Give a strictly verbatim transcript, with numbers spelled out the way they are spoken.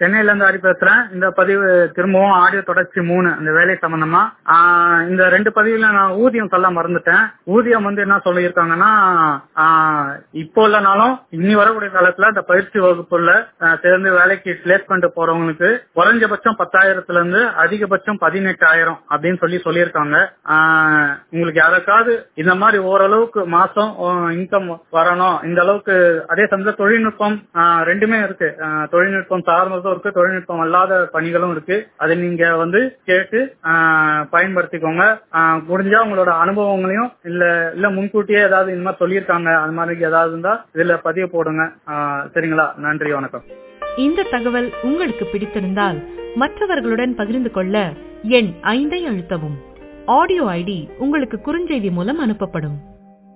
சென்னையில இருந்து ஹரி பேசுறேன். இந்த பதிவு திரும்பவும் ஆடியோ தொடர்ச்சி மூணு இந்த வேலை சம்பந்தமா. ஆஹ் இந்த ரெண்டு பதிவுல நான் ஊதியம் சொல்ல மறந்துட்டேன். ஊதியம் வந்து என்ன சொல்லியிருக்காங்கன்னா, ஆஹ் இப்போ இல்லைனாலும் இனி வரக்கூடிய காலத்துல இந்த பயிற்சி வகுப்புல ஆஹ் சேர்ந்து வேலைக்கு பிளேஸ்மெண்ட் போறவங்களுக்கு குறைஞ்சபட்சம் பத்தாயிரத்துல இருந்து அதிகபட்சம் பதினெட்டாயிரம் அப்படின்னு சொல்லி சொல்லியிருக்காங்க. ஆஹ் உங்களுக்கு யாருக்காவது இந்த மாதிரி ஓரளவுக்கு மாசம் இன்கம் வரணும், இந்த அளவுக்கு அதே சமயத்துல தொழில்நுட்பம் ஆஹ் ரெண்டுமே இருக்கு. ஆஹ் தொழில்நுட்பம் சார்ந்ததும் இருக்கு, தொழில்நுட்பம் அல்லாத பணிகளும் இருக்கு. அதை நீங்க வந்து கேட்டு ஆஹ் பயன்படுத்திக்கோங்க. ஆஹ் முடிஞ்சா உங்களோட அனுபவங்களையும் இல்ல இல்ல முன்கூட்டியே ஏதாவது இந்த மாதிரி சொல்லியிருக்காங்க அது மாதிரி ஏதாவது இருந்தா இதுல பதிவு போடுங்க. ஆஹ் சரிங்களா? நன்றி, வணக்கம். இந்த தகவல் உங்களுக்கு பிடித்திருந்தால் மற்றவர்களுடன் பகிர்ந்து கொள்ள எண் ஐந்தை அழுத்தவும். ஆடியோ ஐடி உங்களுக்கு குறுஞ்செய்தி மூலம் அனுப்பப்படும்.